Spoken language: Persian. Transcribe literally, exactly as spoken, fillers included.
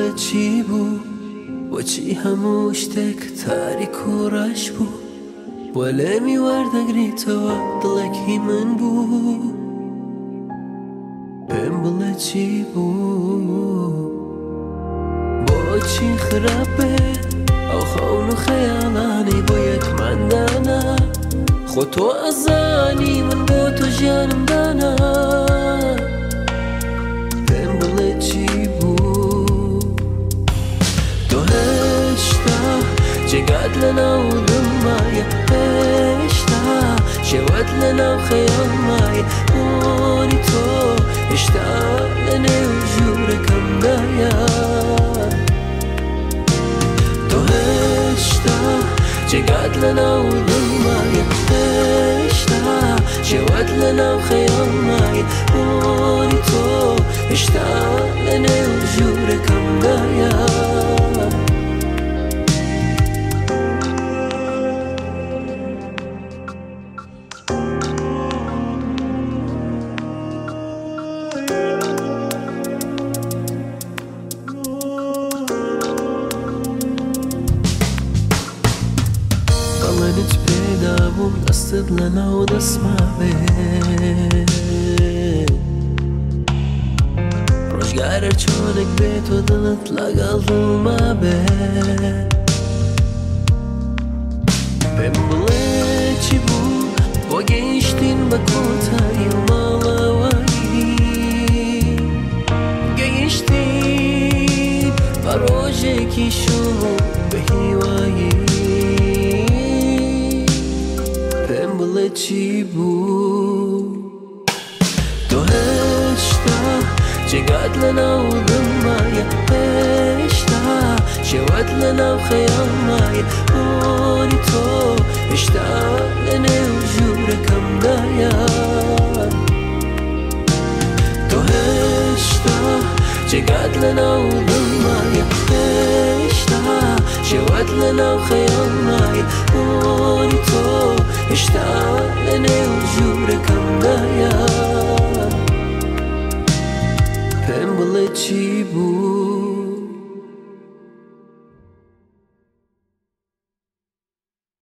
بڵێ چی بوو بۆچی هەموو شتێک تاریک و ڕەش بوو بۆ لێمی وەردەگریتەوە دڵێکی من بوو پێم بڵێ چی بوو بۆچی خراپێ ئەو خەون و خەیاڵانەی بۆ یەکماندانە خۆ تۆ ئەزانی من بۆ تۆ ژیانم دانا پێم بڵێ چی بوو تۆ هێشتا جێگات لەناو دڵمایە هێشتا شێوەت لەناو خەیاڵمایە بۆنی تۆ هێشتا لەنێو ژوورەکەمدایە تۆ هێشتا جێگات لەناو دڵمایە هێشتا شێوەت لەناو خەیاڵمایە بۆنی تۆ هێشتا لەنێو ژوورەکەمدایە دەڵێنت پێدابووم دەستت لەناو دەستما بێ ڕۆژگارە چۆنێک بێت و دڵت لەگەڵ دڵما بێ پێم بڵێ چی بوو بۆ گەیشتین بە کۆتایی و ماڵەوەی گەیشتین بە ڕۆژێکی شوم و بە هیوایی پێم بڵێ چی بوو تۆ هێشتا جێگات لەناو دڵمایە هێشتا شێوەت لەناو خەیاڵمایە بۆنی تۆ هێشتا لەنێو ژوورەکەمدایە تۆ هێشتا جێگات لەناو دڵمایە هێشتا شێوەت لەناو خەیاڵمایە بۆنی تۆ هێشتا لەنێو ژوورەکەمدایە پێم بڵێ چی بوو